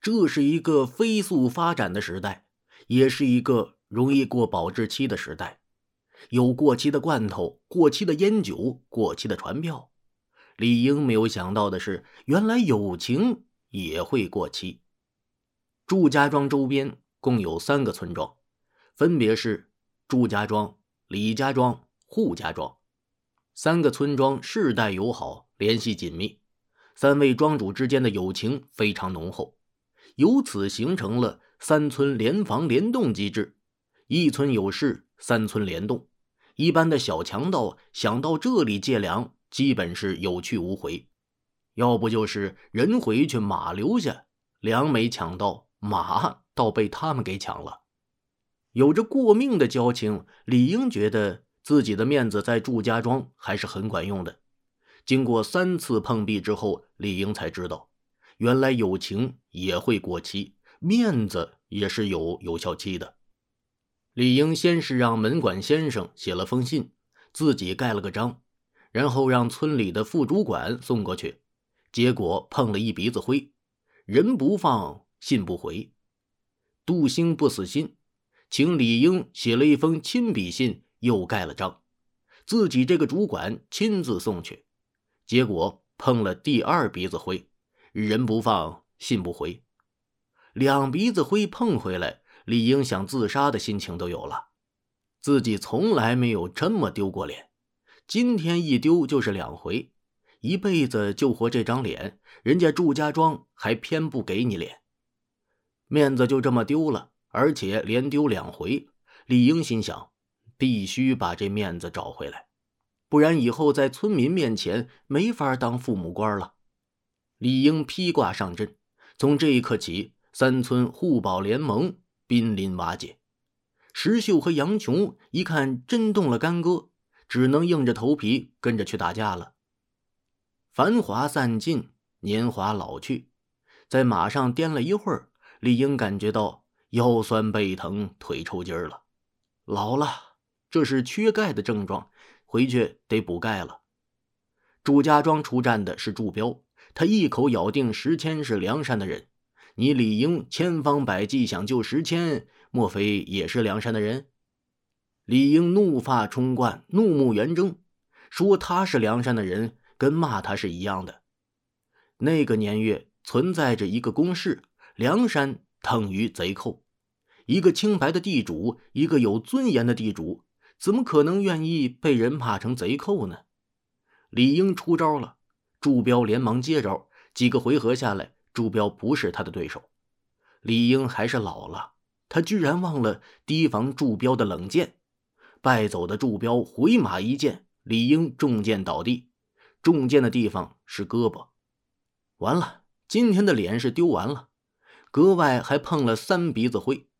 这是一个飞速发展的时代，也是一个容易过保质期的时代。有过期的罐头、过期的烟酒、过期的船票。李英没有想到的是，原来友情也会过期。祝家庄周边共有3个村庄，分别是祝家庄、李家庄、扈家庄。3个村庄世代友好，联系紧密，3位庄主之间的友情非常浓厚，由此形成了3村联防联动机制。一村有事，3村联动。一般的小强盗想到这里借粮，基本是有去无回，要不就是人回去马留下，粮没抢到，马倒被他们给抢了。有着过命的交情，李英觉得自己的面子在祝家庄还是很管用的。经过3次碰壁之后，李英才知道，原来友情也会过期，面子也是有有效期的。李英先是让门管先生写了封信，自己盖了个章，然后让村里的副主管送过去，结果碰了一鼻子灰，人不放信不回。杜兴不死心，请李英写了一封亲笔信，又盖了章，自己这个主管亲自送去，结果碰了第2鼻子灰，人不放信不回。2鼻子灰碰回来，李英想自杀的心情都有了。自己从来没有这么丢过脸，今天一丢就是2回，一辈子就活这张脸，人家祝家庄还偏不给你脸，面子就这么丢了，而且连丢2回。李英心想，必须把这面子找回来，不然以后在村民面前没法当父母官了。李英披挂上阵，从这一刻起，3村互保联盟濒临瓦解。石秀和杨琼一看真动了干戈，只能硬着头皮跟着去打架了。繁华散尽，年华老去，在马上颠了一会儿，李英感觉到腰酸背疼，腿抽筋了。老了，这是缺钙的症状，回去得补钙了。祝家庄出战的是祝彪，他一口咬定石谦是梁山的人。你李英千方百计想救石谦，莫非也是梁山的人？李英怒发冲冠，怒目圆睁，说他是梁山的人，跟骂他是一样的。那个年月存在着一个公式，梁山等于贼寇。一个清白的地主，一个有尊严的地主，怎么可能愿意被人骂成贼寇呢？李英出招了，祝彪连忙接招，几个回合下来，祝彪不是他的对手。李英还是老了，他居然忘了提防祝彪的冷箭。败走的祝彪回马一箭，李英中箭倒地，中箭的地方是胳膊。完了，今天的脸是丢完了，格外还碰了3鼻子灰。